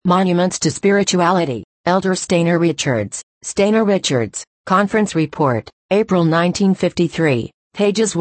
Monuments to Spirituality, Elder Stainer Richards, Conference Report, April 1953, pages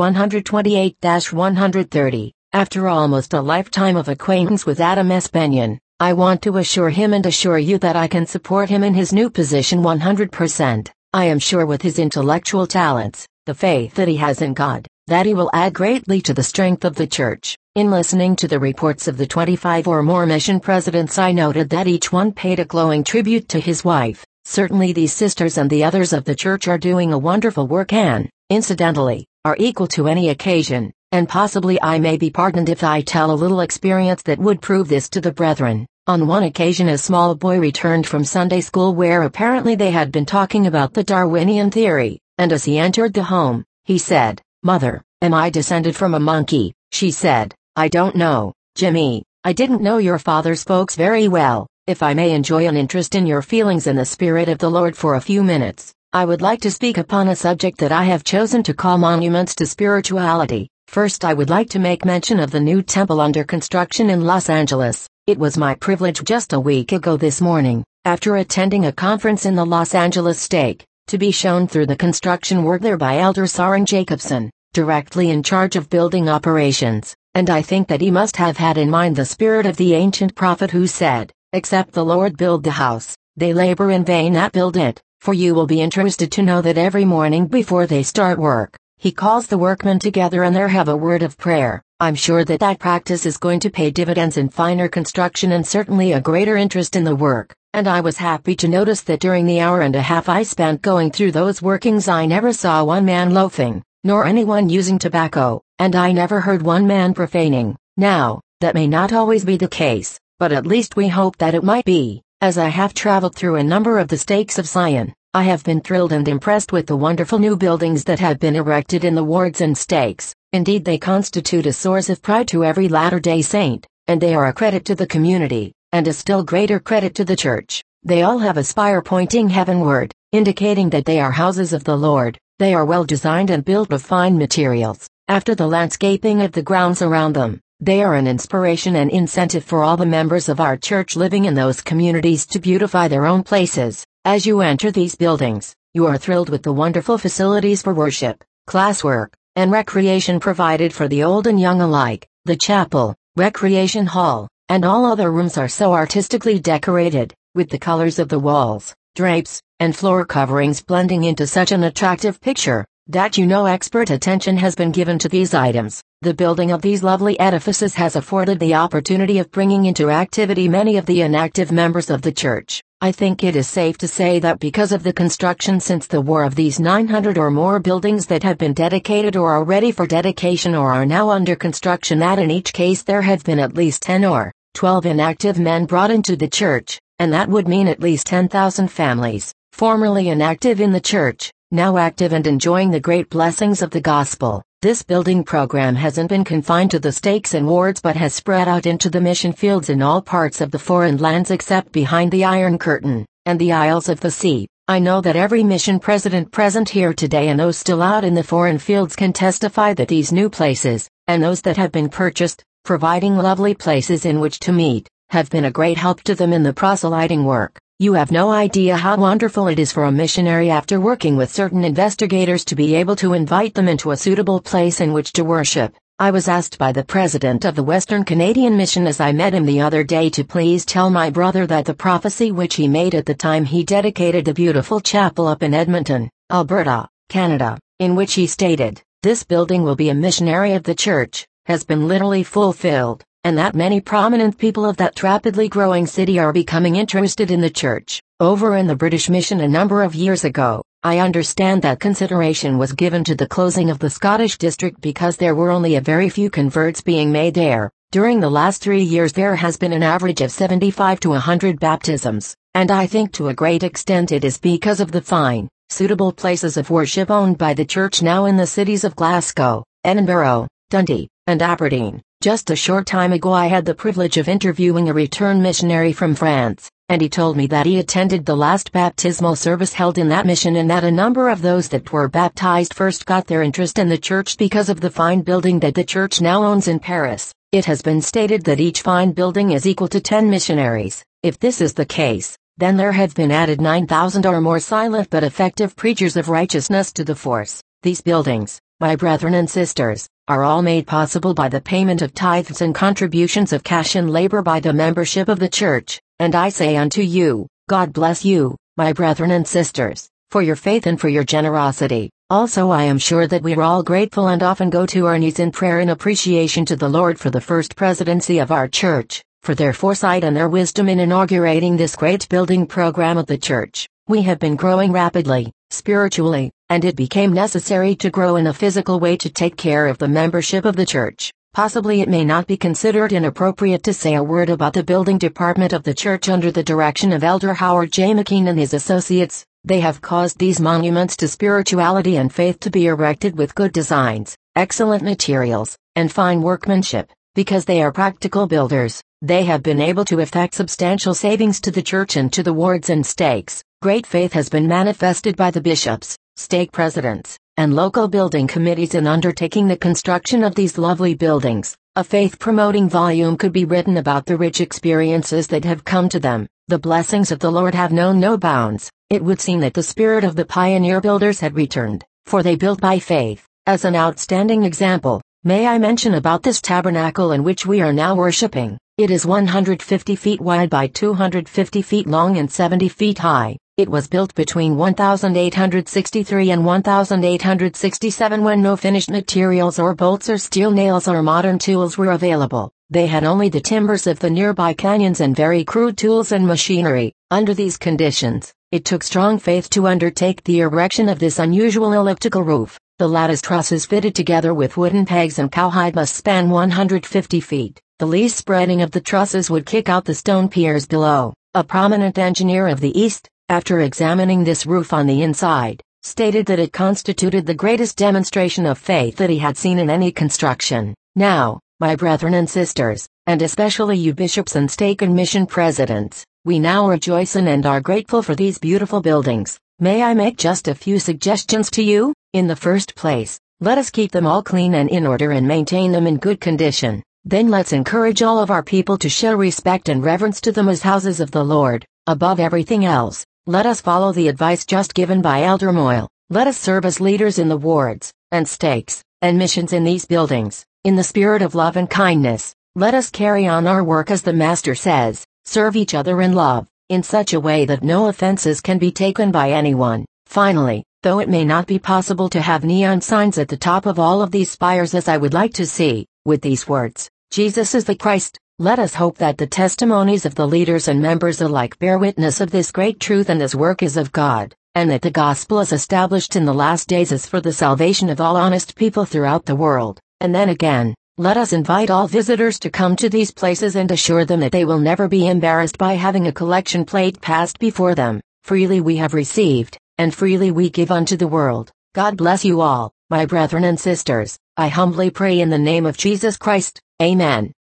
128-130. After almost a lifetime of acquaintance with Adam S. Benyon, I want to assure him and assure you that I can support him in his new position 100%. I am sure with his intellectual talents, the faith that he has in God, that he will add greatly to the strength of the church. In listening to the reports of the 25 or more mission presidents, I noted that each one paid a glowing tribute to his wife. Certainly these sisters and the others of the church are doing a wonderful work and, incidentally, are equal to any occasion, and possibly I may be pardoned if I tell a little experience that would prove this to the brethren. On one occasion a small boy returned from Sunday school where apparently they had been talking about the Darwinian theory, and as he entered the home, he said, "Mother, am I descended from a monkey?" She said, "I don't know, Jimmy. I didn't know your father spoke very well. If I may enjoy an interest in your feelings in the Spirit of the Lord for a few minutes, I would like to speak upon a subject that I have chosen to call Monuments to Spirituality. First, I would like to make mention of the new temple under construction in Los Angeles. It was my privilege just a week ago this morning, after attending a conference in the Los Angeles stake, to be shown through the construction work there by Elder Soren Jacobson, directly in charge of building operations. And I think that he must have had in mind the spirit of the ancient prophet who said, "Except the Lord build the house, they labor in vain that build it." For you will be interested to know that every morning before they start work, he calls the workmen together and there have a word of prayer. I'm sure that that practice is going to pay dividends in finer construction and certainly a greater interest in the work. And I was happy to notice that during the hour and a half I spent going through those workings I never saw one man loafing, nor anyone using tobacco, and I never heard one man profaning. Now, that may not always be the case, but at least we hope that it might be. As I have traveled through a number of the stakes of Zion, I have been thrilled and impressed with the wonderful new buildings that have been erected in the wards and stakes. Indeed, they constitute a source of pride to every Latter-day Saint, and they are a credit to the community, and a still greater credit to the church. They all have a spire pointing heavenward, indicating that they are houses of the Lord. They are well designed and built of fine materials. After the landscaping of the grounds around them, they are an inspiration and incentive for all the members of our church living in those communities to beautify their own places. As you enter these buildings, you are thrilled with the wonderful facilities for worship, classwork, and recreation provided for the old and young alike. The chapel, recreation hall, and all other rooms are so artistically decorated, with the colors of the walls, drapes, and floor coverings blending into such an attractive picture, that you know expert attention has been given to these items. The building of these lovely edifices has afforded the opportunity of bringing into activity many of the inactive members of the church. I think it is safe to say that because of the construction since the war of these 900 or more buildings that have been dedicated or are ready for dedication or are now under construction, that in each case there have been at least 10 or 12 inactive men brought into the church, and that would mean at least 10,000 families, formerly inactive in the church, now active and enjoying the great blessings of the gospel. This building program hasn't been confined to the stakes and wards but has spread out into the mission fields in all parts of the foreign lands except behind the Iron Curtain, and the Isles of the Sea. I know that every mission president present here today and those still out in the foreign fields can testify that these new places, and those that have been purchased, providing lovely places in which to meet, have been a great help to them in the proselyting work. You have no idea how wonderful it is for a missionary after working with certain investigators to be able to invite them into a suitable place in which to worship. I was asked by the president of the Western Canadian Mission as I met him the other day to please tell my brother that the prophecy which he made at the time he dedicated the beautiful chapel up in Edmonton, Alberta, Canada, in which he stated, "This building will be a missionary of the church," has been literally fulfilled, and that many prominent people of that rapidly growing city are becoming interested in the church. Over in the British Mission a number of years ago, I understand that consideration was given to the closing of the Scottish district because there were only a very few converts being made there. During the last 3 years there has been an average of 75 to 100 baptisms, and I think to a great extent it is because of the fine, suitable places of worship owned by the church now in the cities of Glasgow, Edinburgh, Dundee, and Aberdeen. Just a short time ago I had the privilege of interviewing a return missionary from France, and he told me that he attended the last baptismal service held in that mission and that a number of those that were baptized first got their interest in the church because of the fine building that the church now owns in Paris. It has been stated that each fine building is equal to 10 missionaries. If this is the case, then there have been added 9,000 or more silent but effective preachers of righteousness to the force. These buildings, my brethren and sisters, are all made possible by the payment of tithes and contributions of cash and labor by the membership of the church, and I say unto you, God bless you, my brethren and sisters, for your faith and for your generosity. Also I am sure that we are all grateful and often go to our knees in prayer in appreciation to the Lord for the first presidency of our church, for their foresight and their wisdom in inaugurating this great building program of the church. We have been growing rapidly, spiritually, and it became necessary to grow in a physical way to take care of the membership of the church. Possibly it may not be considered inappropriate to say a word about the building department of the church under the direction of Elder Howard J. McKean and his associates. They have caused these monuments to spirituality and faith to be erected with good designs, excellent materials, and fine workmanship. Because they are practical builders, they have been able to effect substantial savings to the church and to the wards and stakes. Great faith has been manifested by the bishops, stake presidents, and local building committees in undertaking the construction of these lovely buildings. A faith-promoting volume could be written about the rich experiences that have come to them. The blessings of the Lord have known no bounds. It would seem that the spirit of the pioneer builders had returned, for they built by faith. As an outstanding example, may I mention about this tabernacle in which we are now worshiping. It is 150 feet wide by 250 feet long and 70 feet high. It was built between 1863 and 1867 when no finished materials or bolts or steel nails or modern tools were available. They had only the timbers of the nearby canyons and very crude tools and machinery. Under these conditions, it took strong faith to undertake the erection of this unusual elliptical roof. The lattice trusses fitted together with wooden pegs and cowhide must span 150 feet. The least spreading of the trusses would kick out the stone piers below. A prominent engineer of the East, after examining this roof on the inside, stated that it constituted the greatest demonstration of faith that he had seen in any construction. Now, my brethren and sisters, and especially you bishops and stake and mission presidents, we now rejoice in and are grateful for these beautiful buildings. May I make just a few suggestions to you? In the first place, let us keep them all clean and in order and maintain them in good condition. Then let's encourage all of our people to show respect and reverence to them as houses of the Lord. Above everything else, let us follow the advice just given by Elder Moyle. Let us serve as leaders in the wards, and stakes, and missions in these buildings. In the spirit of love and kindness, let us carry on our work as the Master says, serve each other in love, in such a way that no offenses can be taken by anyone. Finally, though it may not be possible to have neon signs at the top of all of these spires as I would like to see, with these words, Jesus is the Christ, let us hope that the testimonies of the leaders and members alike bear witness of this great truth and this work is of God, and that the gospel is established in the last days as for the salvation of all honest people throughout the world. And then again, let us invite all visitors to come to these places and assure them that they will never be embarrassed by having a collection plate passed before them. Freely we have received, and freely we give unto the world. God bless you all, my brethren and sisters. I humbly pray in the name of Jesus Christ. Amen.